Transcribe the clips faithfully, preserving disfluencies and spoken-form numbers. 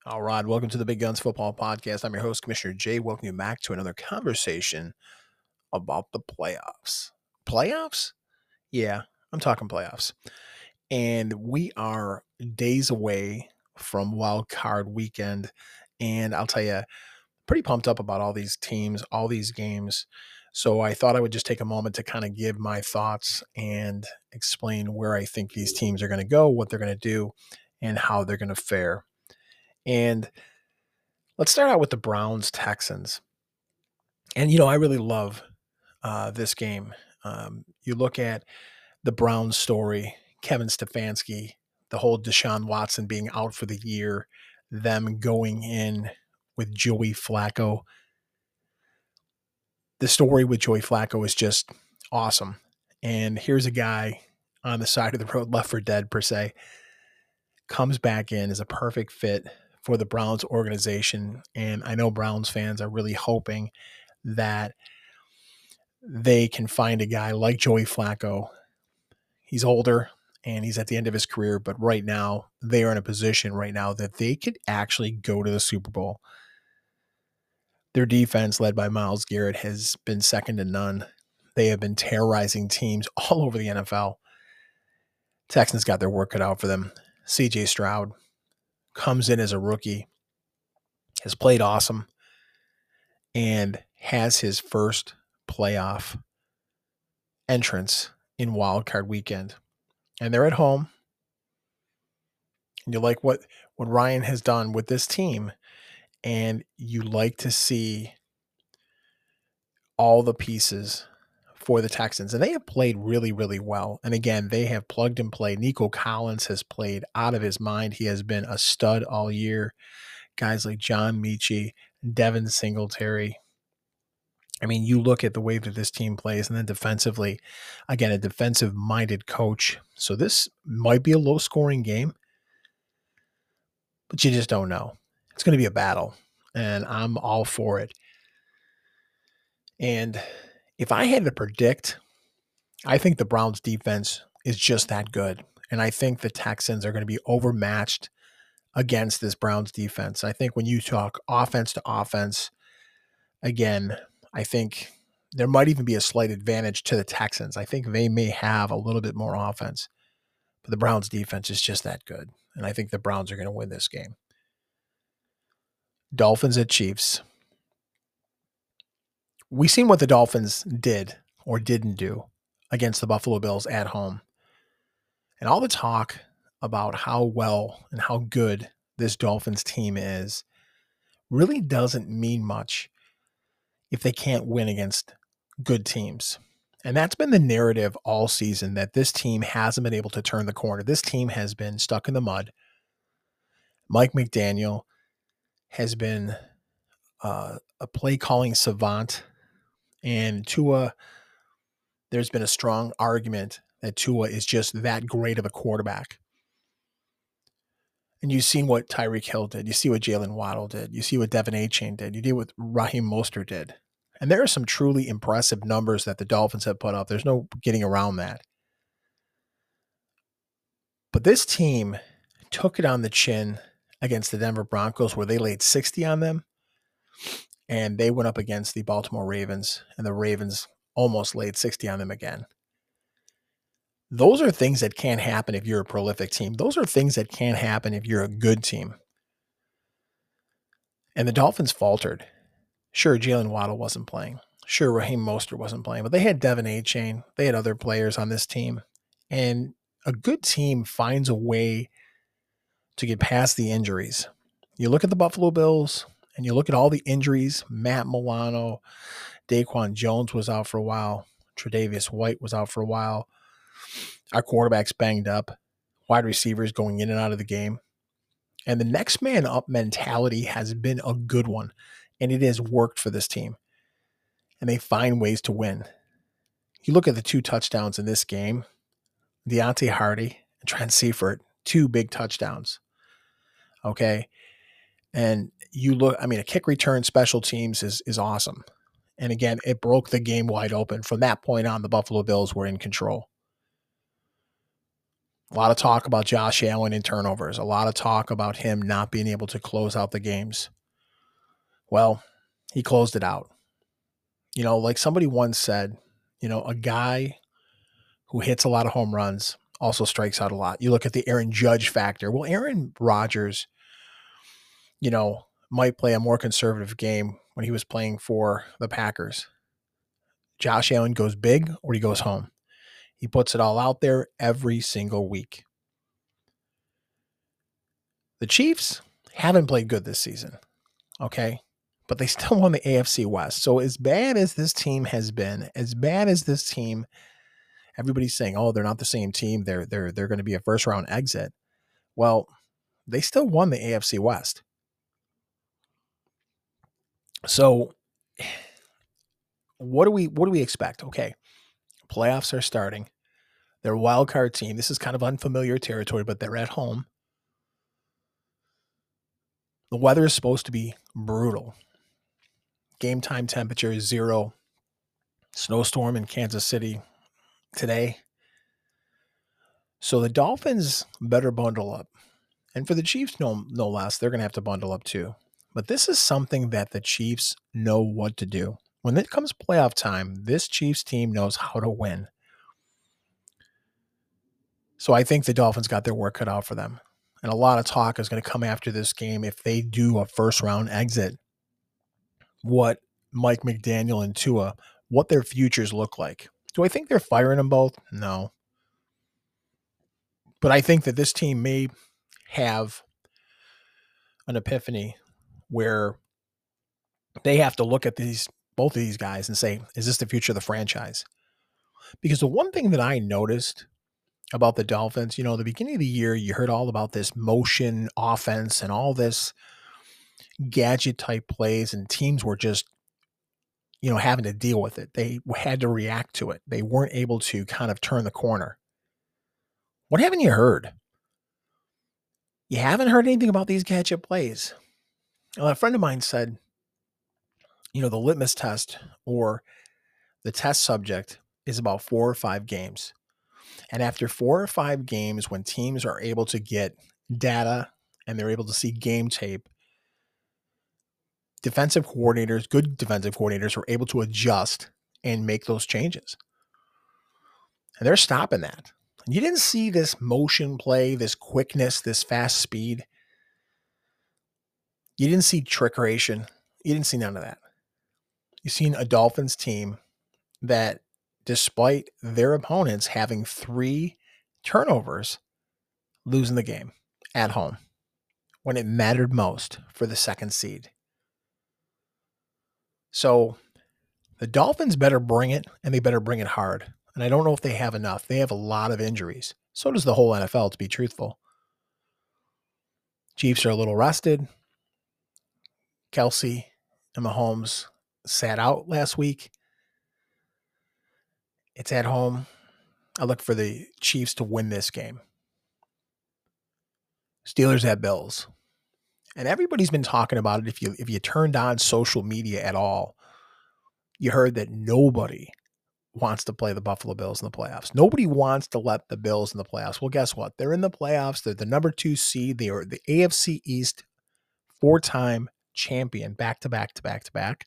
All right, welcome to the Big Guns Football Podcast. I'm your host, Commissioner Jay. Welcome you back to another conversation about the playoffs. Playoffs? Yeah, I'm talking playoffs. And we are days away from Wild Card Weekend. And I'll tell you, pretty pumped up about all these teams, all these games. So I thought I would just take a moment to kind of give my thoughts and explain where I think these teams are going to go, what they're going to do, and how they're going to fare. And let's start out with the Browns Texans. And, you know, I really love uh, this game. Um, you look at the Browns story, Kevin Stefanski, the whole Deshaun Watson being out for the year, them going in with Joey Flacco. The story with Joey Flacco is just awesome. And here's a guy on the side of the road, left for dead, per se, comes back in, is a perfect fit for the Browns organization. And I know Browns fans are really hoping that they can find a guy like Joey Flacco. He's older and he's at the end of his career, but right now they are in a position right now that they could actually go to the Super Bowl. Their defense, led by Myles Garrett, has been second to none. They have been terrorizing teams all over the N F L. Texans got their work cut out for them. C J Stroud comes in as a rookie, has played awesome, and has his first playoff entrance in Wild Card Weekend. And they're at home. And you like what, what Ryan has done with this team. And you like to see all the pieces for the Texans. And they have played really, really well. And again, they have plugged and played. Nico Collins has played out of his mind. He has been a stud all year. Guys like John Mechie, Devin Singletary. I mean, you look at the way that this team plays, and then defensively, again, a defensive-minded coach. So this might be a low-scoring game, but you just don't know. It's going to be a battle, and I'm all for it. And if I had to predict, I think the Browns defense is just that good. And I think the Texans are going to be overmatched against this Browns defense. I think when you talk offense to offense, again, I think there might even be a slight advantage to the Texans. I think they may have a little bit more offense, but the Browns defense is just that good. And I think the Browns are going to win this game. Dolphins at Chiefs. We've seen what the Dolphins did or didn't do against the Buffalo Bills at home. And all the talk about how well and how good this Dolphins team is really doesn't mean much if they can't win against good teams. And that's been the narrative all season, that this team hasn't been able to turn the corner. This team has been stuck in the mud. Mike McDaniel has been uh, a play calling savant. And Tua, there's been a strong argument that Tua is just that great of a quarterback. And you've seen what Tyreek Hill did. You see what Jalen Waddle did. You see what Devin Achane did. You did what Raheem Mostert did. And there are some truly impressive numbers that the Dolphins have put up. There's no getting around that. But this team took it on the chin against the Denver Broncos, where they laid sixty on them. And they went up against the Baltimore Ravens, and the Ravens almost laid sixty on them again. Those are things that can't happen if you're a prolific team. Those are things that can't happen if you're a good team. And the Dolphins faltered. Sure, Jalen Waddle wasn't playing. Sure, Raheem Mostert wasn't playing, but they had Devin Achane. They had other players on this team. And a good team finds a way to get past the injuries. You look at the Buffalo Bills, and you look at all the injuries. Matt Milano, Daquan Jones was out for a while. Tre'Davious White was out for a while. Our quarterback's banged up. Wide receivers going in and out of the game. And the next man up mentality has been a good one, and it has worked for this team. And they find ways to win. You look at the two touchdowns in this game, Deontay Hardy and Trent Seifert, two big touchdowns. Okay. And you look, I mean, a kick return, special teams is, is awesome. And again, it broke the game wide open. From that point on, the Buffalo Bills were in control. A lot of talk about Josh Allen and turnovers. A lot of talk about him not being able to close out the games. Well, he closed it out. You know, like somebody once said, you know, a guy who hits a lot of home runs also strikes out a lot. You look at the Aaron Judge factor. Well, Aaron Rodgers, you know, might play a more conservative game when he was playing for the Packers. Josh Allen goes big or he goes home. He puts it all out there every single week. The Chiefs haven't played good this season, okay? But they still won the A F C West. So as bad as this team has been, as bad as this team, everybody's saying, oh, they're not the same team. They're they're they're going to be a first round exit. Well, they still won the A F C West. So what do we what do we expect? Okay. Playoffs are starting. They're a wild card team. This is kind of unfamiliar territory, but they're at home. The weather is supposed to be brutal. Game time temperature is zero. Snowstorm in Kansas City today. So the Dolphins better bundle up. And for the Chiefs, no, no less, they're going to have to bundle up too. But this is something that the Chiefs know what to do. When it comes playoff time, this Chiefs team knows how to win. So I think the Dolphins got their work cut out for them. And a lot of talk is going to come after this game if they do a first round exit. What Mike McDaniel and Tua, what their futures look like. Do I think they're firing them both? No. But I think that this team may have an epiphany where they have to look at these both of these guys and say, is this the future of the franchise? Because the one thing that I noticed about the Dolphins, you know, the beginning of the year, you heard all about this motion offense and all this gadget type plays, and teams were just, you know, having to deal with it. They had to react to it. They weren't able to kind of turn the corner. What haven't you heard? You haven't heard anything about these gadget plays. Well, a friend of mine said, you know, the litmus test or the test subject is about four or five games. And after four or five games, when teams are able to get data and they're able to see game tape, defensive coordinators, good defensive coordinators, are able to adjust and make those changes. And they're stopping that. You didn't see this motion play, this quickness, this fast speed. You didn't see trick creation. You didn't see none of that. You've seen a Dolphins team that, despite their opponents having three turnovers, losing the game at home when it mattered most for the second seed. So the Dolphins better bring it, and they better bring it hard. And I don't know if they have enough. They have a lot of injuries. So does the whole N F L, to be truthful. Chiefs are a little rested. Kelsey and Mahomes sat out last week. It's at home. I look for the Chiefs to win this game. Steelers at Bills. And everybody's been talking about it. If you if you turned on social media at all, you heard that nobody wants to play the Buffalo Bills in the playoffs. Nobody wants to let the Bills in the playoffs. Well, guess what? They're in the playoffs. They're the number two seed. They are the A F C East four-time champion, back to back to back to back.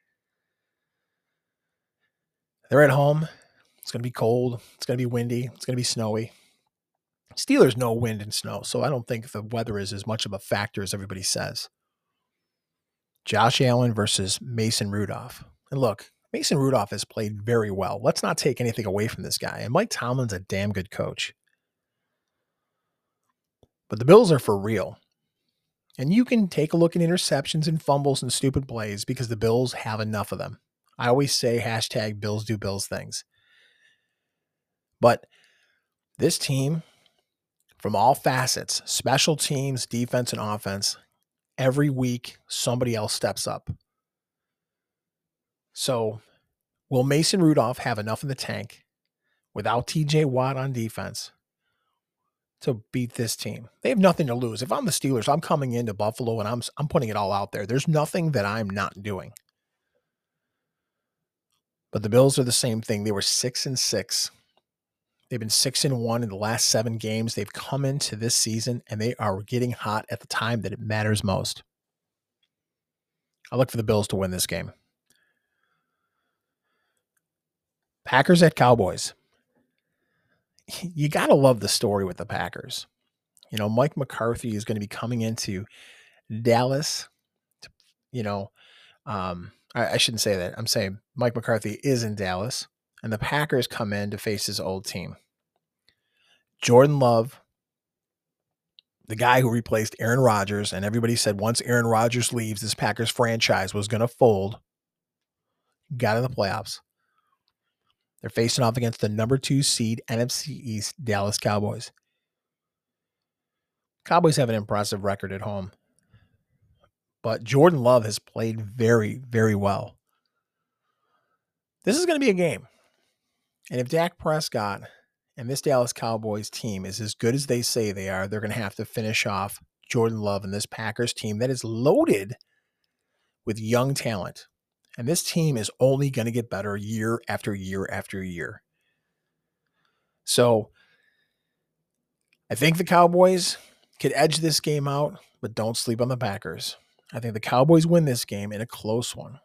They're at home. It's going to be cold. It's going to be windy. It's going to be snowy. Steelers know wind and snow, so I don't think the weather is as much of a factor as everybody says. Josh Allen versus Mason Rudolph. And look, Mason Rudolph has played very well. Let's not take anything away from this guy. And Mike Tomlin's a damn good coach. But the Bills are for real. And you can take a look at interceptions and fumbles and stupid plays because the Bills have enough of them. I always say hashtag Bills do Bills things. But this team, from all facets, special teams, defense, and offense, every week somebody else steps up. So will Mason Rudolph have enough in the tank without T J Watt on defense to beat this team? They have nothing to lose. If I'm the Steelers, I'm coming into Buffalo and I'm I'm putting it all out there. There's nothing that I'm not doing. But the Bills are the same thing. They were six and six They've been six and one in the last seven games. They've come into this season and they are getting hot at the time that it matters most. I look for the Bills to win this game. Packers at Cowboys. You got to love the story with the Packers. You know, Mike McCarthy is going to be coming into Dallas. To, you know, um, I, I shouldn't say that. I'm saying Mike McCarthy is in Dallas, and the Packers come in to face his old team. Jordan Love, the guy who replaced Aaron Rodgers, and everybody said once Aaron Rodgers leaves, this Packers franchise was going to fold, got in the playoffs. They're facing off against the number two seed N F C East Dallas Cowboys. Cowboys have an impressive record at home, but Jordan Love has played very, very well. This is going to be a game. And if Dak Prescott and this Dallas Cowboys team is as good as they say they are, they're going to have to finish off Jordan Love and this Packers team that is loaded with young talent. And this team is only going to get better year after year after year. So I think the Cowboys could edge this game out, but don't sleep on the Packers. I think the Cowboys win this game in a close one.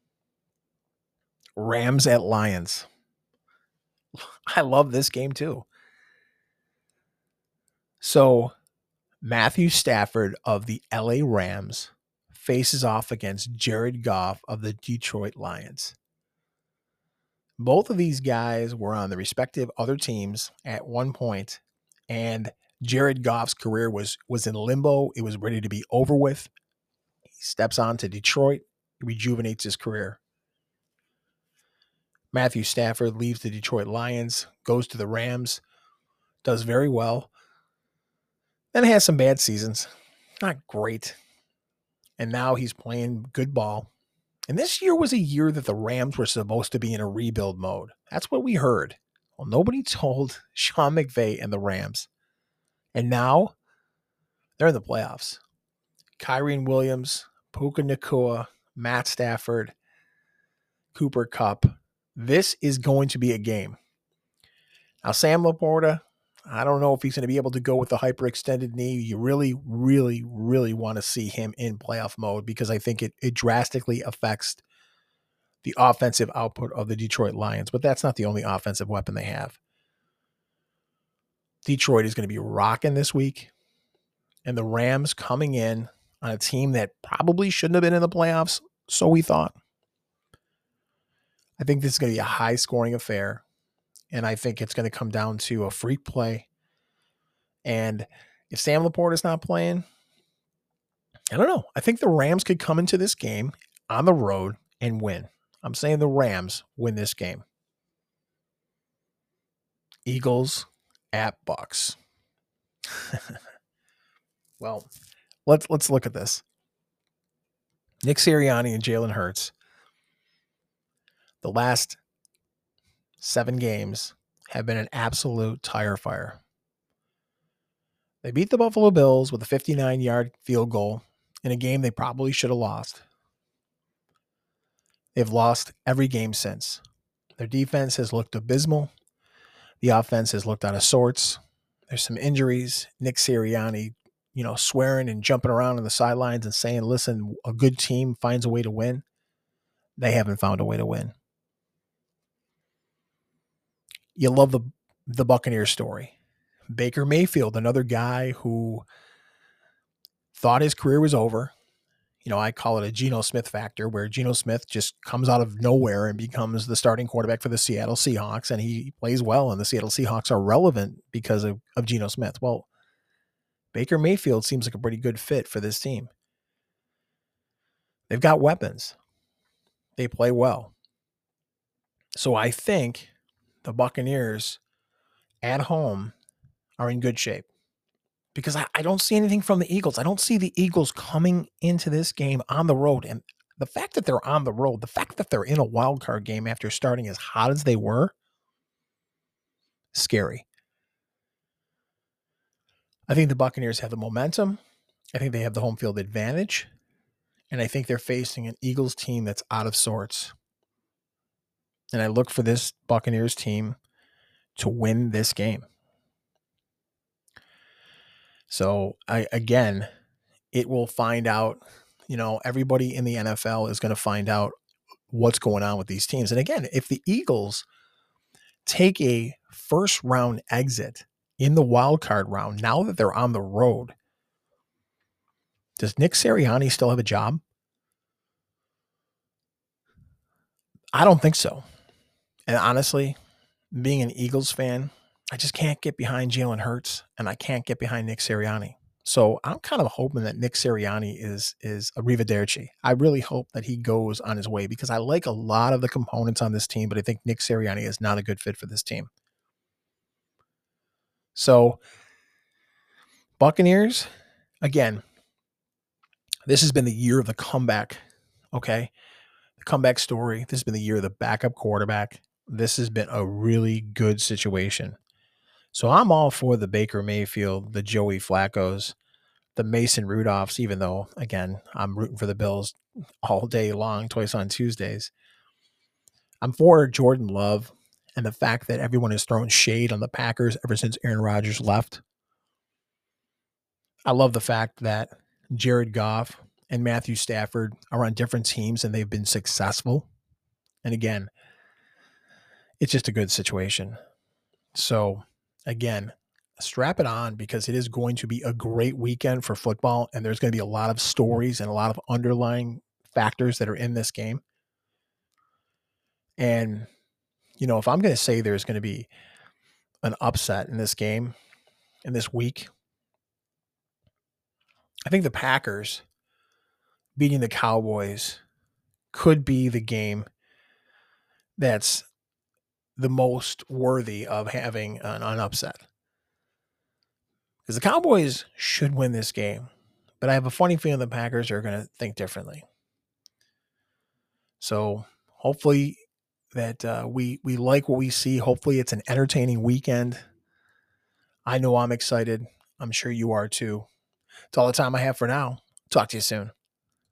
Rams at Lions. I love this game too. So Matthew Stafford of the L A Rams faces off against Jared Goff of the Detroit Lions. Both of these guys were on the respective other teams at one point, and Jared Goff's career was, was in limbo. It was ready to be over with. He steps on to Detroit, rejuvenates his career. Matthew Stafford leaves the Detroit Lions, goes to the Rams, does very well. Then has some bad seasons. Not great. And now he's playing good ball. And this year was a year that the Rams were supposed to be in a rebuild mode. That's what we heard. Well, nobody told Sean McVay and the Rams. And now they're in the playoffs. Kyrie Williams, Puka Nacua, Matt Stafford, Cooper Kupp. This is going to be a game. Now, Sam Laporta, I don't know if he's going to be able to go with the hyperextended knee. You really, really, really want to see him in playoff mode because I think it, it drastically affects the offensive output of the Detroit Lions. But that's not the only offensive weapon they have. Detroit is going to be rocking this week. And the Rams coming in on a team that probably shouldn't have been in the playoffs, so we thought. I think this is going to be a high-scoring affair. And I think it's going to come down to a freak play. And if Sam Laporta is not playing, I don't know. I think the Rams could come into this game on the road and win. I'm saying the Rams win this game. Eagles at Bucks. Well, let's let's look at this. Nick Sirianni and Jalen Hurts. The last seven games have been an absolute tire fire. They beat the Buffalo Bills with a fifty-nine-yard field goal in a game they probably should have lost. They've lost every game since. Their defense has looked abysmal. The offense has looked out of sorts. There's some injuries. Nick Sirianni, you know, swearing and jumping around on the sidelines and saying, listen, a good team finds a way to win. They haven't found a way to win. You love the, the Buccaneers story. Baker Mayfield, another guy who thought his career was over. You know, I call it a Geno Smith factor, where Geno Smith just comes out of nowhere and becomes the starting quarterback for the Seattle Seahawks, and he plays well, and the Seattle Seahawks are relevant because of, of Geno Smith. Well, Baker Mayfield seems like a pretty good fit for this team. They've got weapons. They play well. So I think the Buccaneers at home are in good shape. Because I, I don't see anything from the Eagles. I don't see the Eagles coming into this game on the road. And the fact that they're on the road, the fact that they're in a wild card game after starting as hot as they were, scary. I think the Buccaneers have the momentum. I think they have the home field advantage. And I think they're facing an Eagles team that's out of sorts. And I look for this Buccaneers team to win this game. So I, again, it will find out, you know, everybody in the N F L is going to find out what's going on with these teams. And again, if the Eagles take a first round exit in the wild card round, now that they're on the road, does Nick Sirianni still have a job? I don't think so. And honestly, being an Eagles fan, I just can't get behind Jalen Hurts, and I can't get behind Nick Sirianni. So I'm kind of hoping that Nick Sirianni is is arrivederci. I really hope that he goes on his way, because I like a lot of the components on this team, but I think Nick Sirianni is not a good fit for this team. So Buccaneers, again, this has been the year of the comeback, okay? The comeback story. This has been the year of the backup quarterback. This has been a really good situation. So I'm all for the Baker Mayfield, the Joey Flaccos, the Mason Rudolphs, even though, again, I'm rooting for the Bills all day long, twice on Tuesdays. I'm for Jordan Love and the fact that everyone has thrown shade on the Packers ever since Aaron Rodgers left. I love the fact that Jared Goff and Matthew Stafford are on different teams and they've been successful. And again, it's just a good situation. So again, strap it on, because it is going to be a great weekend for football, and there's going to be a lot of stories and a lot of underlying factors that are in this game. And, you know, if I'm going to say there's going to be an upset in this game, in this week, I think the Packers beating the Cowboys could be the game that's the most worthy of having an, an upset. Because the Cowboys should win this game, but I have a funny feeling the Packers are going to think differently. So hopefully that uh, we we like what we see. Hopefully it's an entertaining weekend. I know I'm excited. I'm sure you are too. It's all the time I have for now. Talk to you soon.